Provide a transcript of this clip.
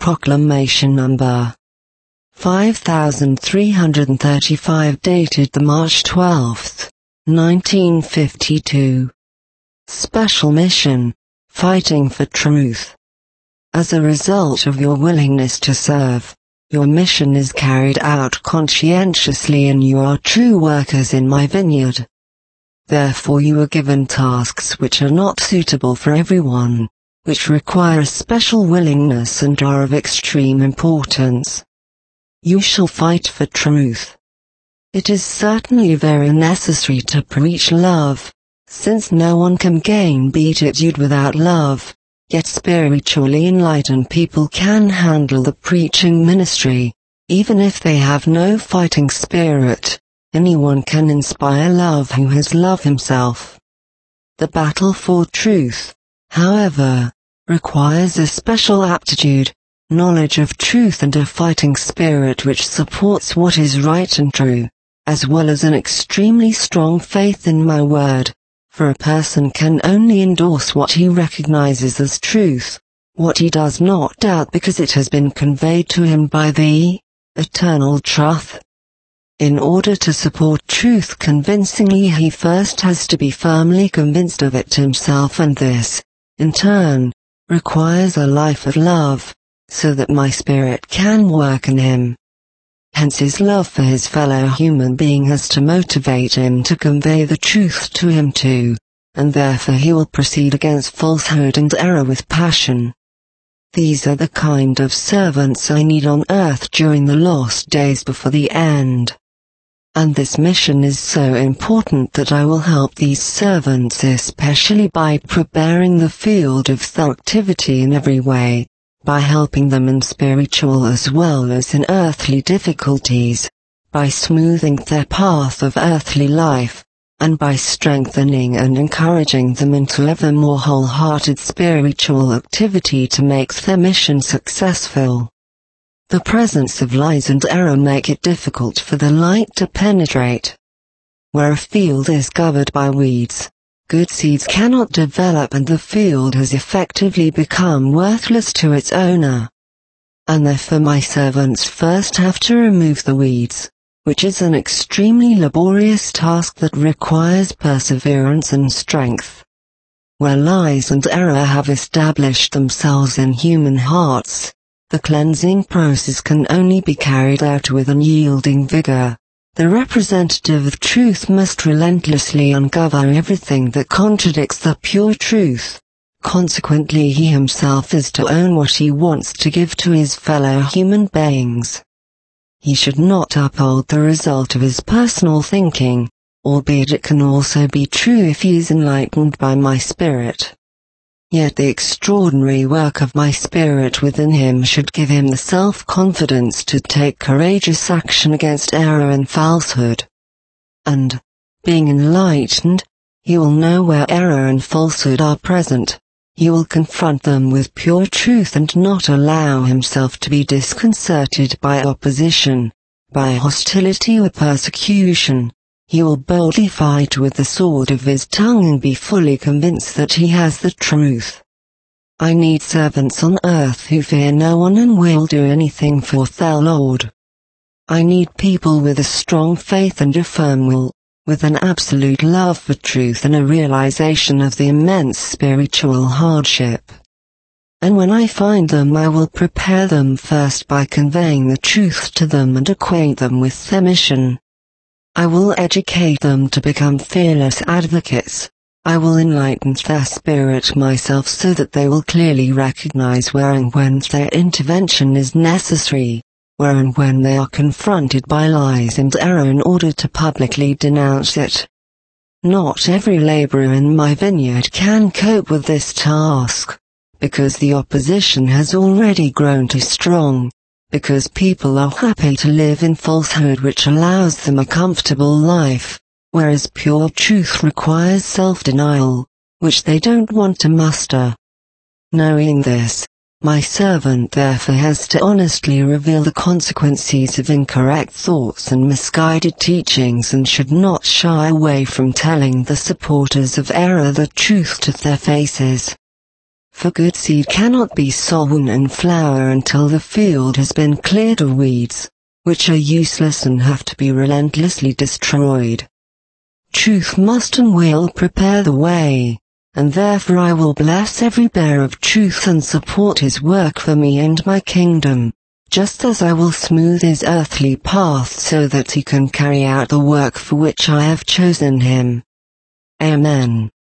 Proclamation Number 5335 dated the March 12, 1952. Special Mission, Fighting for Truth. As a result of your willingness to serve, your mission is carried out conscientiously and you are true workers in my vineyard. Therefore you are given tasks which are not suitable for everyone, which require a special willingness and are of extreme importance. You shall fight for truth. It is certainly very necessary to preach love, since no one can gain beatitude without love, yet spiritually enlightened people can handle the preaching ministry, even if they have no fighting spirit. Anyone can inspire love who has love himself. The battle for truth, however, requires a special aptitude, knowledge of truth and a fighting spirit which supports what is right and true, as well as an extremely strong faith in my word, for a person can only endorse what he recognizes as truth, what he does not doubt because it has been conveyed to him by the eternal truth. In order to support truth convincingly, he first has to be firmly convinced of it himself, and this, in turn, requires a life of love, so that my spirit can work in him. Hence his love for his fellow human being has to motivate him to convey the truth to him too, and therefore he will proceed against falsehood and error with passion. These are the kind of servants I need on earth during the lost days before the end. And this mission is so important that I will help these servants especially by preparing the field of their activity in every way, by helping them in spiritual as well as in earthly difficulties, by smoothing their path of earthly life, and by strengthening and encouraging them into ever more wholehearted spiritual activity to make their mission successful. The presence of lies and error make it difficult for the light to penetrate. Where a field is covered by weeds, good seeds cannot develop and the field has effectively become worthless to its owner. And therefore my servants first have to remove the weeds, which is an extremely laborious task that requires perseverance and strength. Where lies and error have established themselves in human hearts, the cleansing process can only be carried out with unyielding vigor. The representative of truth must relentlessly uncover everything that contradicts the pure truth. Consequently, he himself is to own what he wants to give to his fellow human beings. He should not uphold the result of his personal thinking, albeit it can also be true if he is enlightened by my spirit. Yet the extraordinary work of my spirit within him should give him the self-confidence to take courageous action against error and falsehood. And, being enlightened, he will know where error and falsehood are present. He will confront them with pure truth and not allow himself to be disconcerted by opposition, by hostility or persecution. He will boldly fight with the sword of his tongue and be fully convinced that he has the truth. I need servants on earth who fear no one and will do anything for their Lord. I need people with a strong faith and a firm will, with an absolute love for truth and a realization of the immense spiritual hardship. And when I find them, I will prepare them first by conveying the truth to them and acquaint them with their mission. I will educate them to become fearless advocates. I will enlighten their spirit myself so that they will clearly recognize where and when their intervention is necessary, where and when they are confronted by lies and error in order to publicly denounce it. Not every laborer in my vineyard can cope with this task, because the opposition has already grown too strong. Because people are happy to live in falsehood which allows them a comfortable life, whereas pure truth requires self-denial, which they don't want to muster. Knowing this, my servant therefore has to honestly reveal the consequences of incorrect thoughts and misguided teachings and should not shy away from telling the supporters of error the truth to their faces. For good seed cannot be sown and flower until the field has been cleared of weeds, which are useless and have to be relentlessly destroyed. Truth must and will prepare the way, and therefore I will bless every bearer of truth and support his work for me and my kingdom, just as I will smooth his earthly path so that he can carry out the work for which I have chosen him. Amen.